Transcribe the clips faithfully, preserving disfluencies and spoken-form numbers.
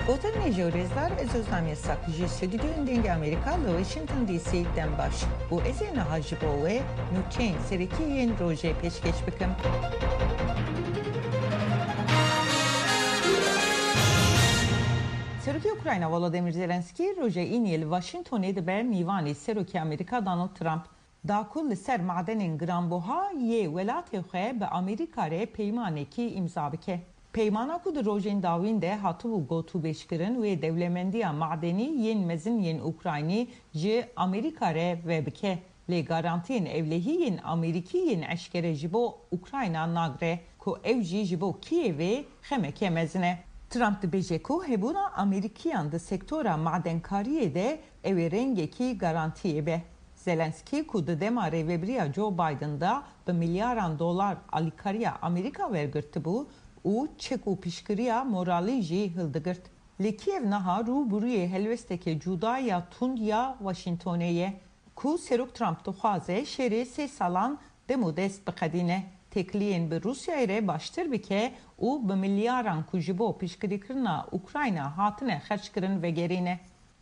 Gotan Nejorezler ez özlem sakıcı stüdyo denge Amerika ve Washington D C'den baş. Bu ezene hacıbo ve nüçen sereki yen proje peşkeş bikim. Seroki Ukrayna Volodymyr Zelenski roje in yıl Washington'e de ber mivanê Seroki Amerika Donald Trump da ku li ser madenên giranbuha yê welatê xwe bi Amerîka re peymanekî imza bike. Peymana ku di rojên dawîn de hatibû gotûbêjkirin wê dewlemendiya madenî yên mezin yên Ukraynî ji Amerîka re vebike. Lê garantiyên evlehiyên Amerîkî yên eşkere ji bo Ukrayna nagre ku ew jî ji bo Kievê xemeke mezin e. Trump dibêje ku hebûna Amerîkiyan di sektora madenkariyê de ew ê rengekî garantiyê be. Zelenski ku di dema rêveberiya Joe Biden da bi milyaran dolar alîkariya Amerîka wergirtibû û çek û pişkiriya moralî jî hildigirt. Li Kiev niha rûbirûyê helwesteke cuda ya tund ya Washingtonê ye ku Serok Trump dixwaze şerê sê salan demo dest biqedîne. Tekliyên bi Rusyayê re baştir bike û bi milyaran ku ji bo pişkirîkirina Ukrayna hatine xerçkirin vegerîne.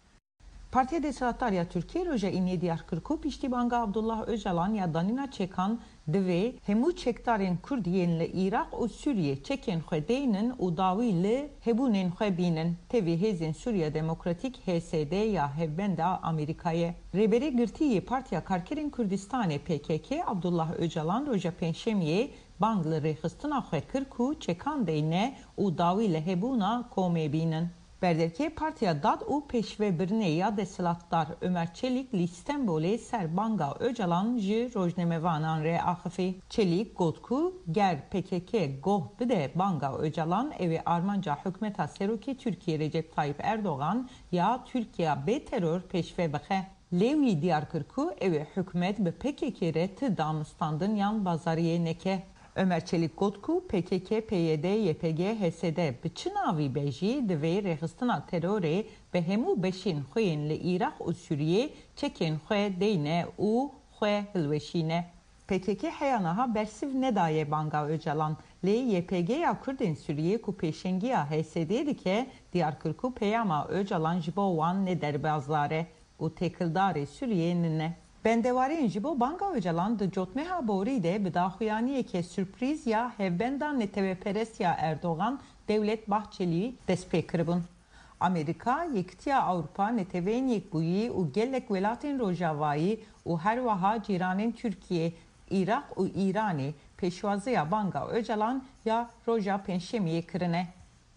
Partiya Desatlar ya Türkiye roja inê Diyarbakır ku piştîbanga Abdullah Öcalan ya Danîna Çekan divê hemû çekdarên Kurd yên li Iraq û Sûriye çekên xwe deynin û dawî li hebûnên xwe bînin. Tevî Hêzên Sûriya Demokratîk H S D ya hevbenda Amerîkayê. Rêberê girtiyê Partiya Karkerên Kurdistanê P K K Abdullah Öcalan roja pênşemiyê bang li rêxistina xwe kir ku çekan deyne û dawî li hebûna komê bînin. Berderkê Partiya Dad û Pêşvebirinê ya Desilatdar Ömer Çelik li Stenbolê ser banga Öcalan ji rojnamevanan re axivî. Çelik got ku ger P K K goh bide banga Öcalan ew ê armanca hikûmeta Serokê Tirkiye Recep Tayyip Erdogan ya Tirkiye bê terör pêşve bixe. Lê wî diyar kir ku ew ê hikûmet bi P K K re ti danûstandin yan bazariyê neke. Ömer Çelik got ku P K K, P Y D, Y P G, H S D bi çi navî be jî divê rêxistina terorê bi hemû beşên xwe yên li Iraq û Sûriyê çekên xwe deyne û xwe hilweşîne. P K K heya niha bersiv nedaye banga Öcalan. Lê Y P G ya Kurdên Sûriyê ku pêşengiya H S D dike diyar kir ku peyama Öcalan ji bo wan ne derbazlar e û têkildarê Sûriyê nine. Bendewarên ji bo banga Öcalan di cotmeha borî de bi daxuyaniyeke sürpriz ya hevbenda netewperest ya Erdogan Devlet Bahçeli'yi dest pê kiribûn. Amerika, Yekîtiya Awropa netewên yekbûyî û gelek welatên Rojavayî û her wiha cîranên Tirkiye, Iraq û Îranê pêşwaziya banga Öcalan ya roja pênşemiyê kirine.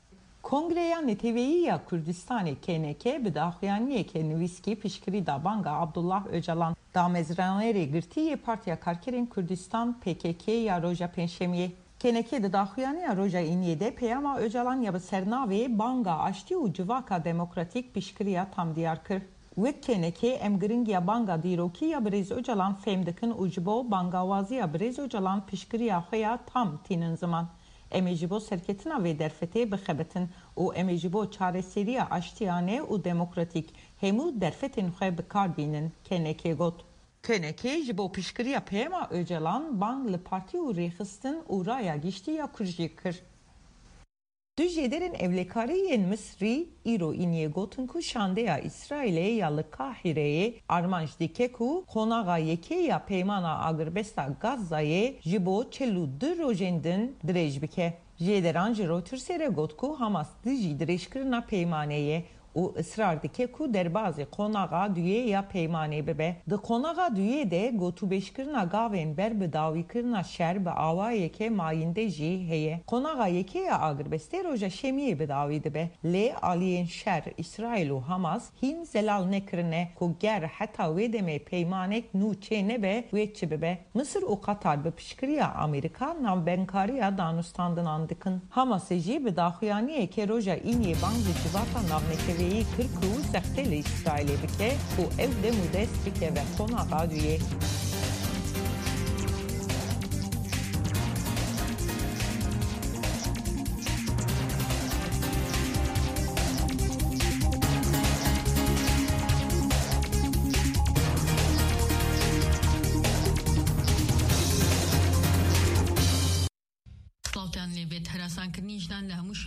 Kongreya Neteweyî ya Kurdistanê K N K bi daxuyaniyeke nivîskî pişkirî da banga Abdullah Öcalan. Damezranerê girtiyê Partiya Karkerên Kurdistan P K K ya roja pênşemiyê. K N K di daxuyaniya roja îniyê de peyama Öcalan ya bi sernavê banga aştî û civaka demokratîk pişkiriya tam diyar kir. Wek K N K em giringiya banga dîrokî ya Birêz Öcalan fêm dikin û ji bo bangawaziya Birêz Öcalan pişkiriya xwe ya tam tînin ziman. Em ê ji bo serketina vê derfetê bixebitin û em ê ji bo çareseriya aştiyane û demokratîk hemû derfetên xwe bikar bînin, K N K got. K N K ji bo pişkiriya peyama Öcalan bang li partî û rêxistin û raya giştî ya Kurd jî kir. Du jêderên evlekariyên Misrî îro îniyê gotin ku şandeya İsraîlê ya li Qahireyê armanc dike ku qonaxa yekê ya peymana agirbesta Gazayê ji bo çel û du rojên din dirêj bike. Jêderan ji Reutersê re got ku Hamas di jî dirêjkirina peymaneyê û ısrar dike ku derbazê qonaxa duyê ya peymanê bibe. Di qonaxa duyê de gotûbêjkirina gavên ber bi dawîkirina şer bi awayeke mayînde jî heye. Qonaxa yekê ya agirbestê roja şemiyê bi dawî dibe. Lê aliyên şer İsraîl û Hamas hîn zelal nekirine ku ger heta wê demê peymanek nû çê nebe wê çi bibe. Mısır û Qatar bi pişkiriya Amerîka navbenkariya danûstandinan dikin. Hamasê jî bi daxuyaniyeke roja îniyê bang ji civaka navnekevê Vê kir ku zextê li İsraîlê bike û ew dem û dest bike ve qonaxa duyê.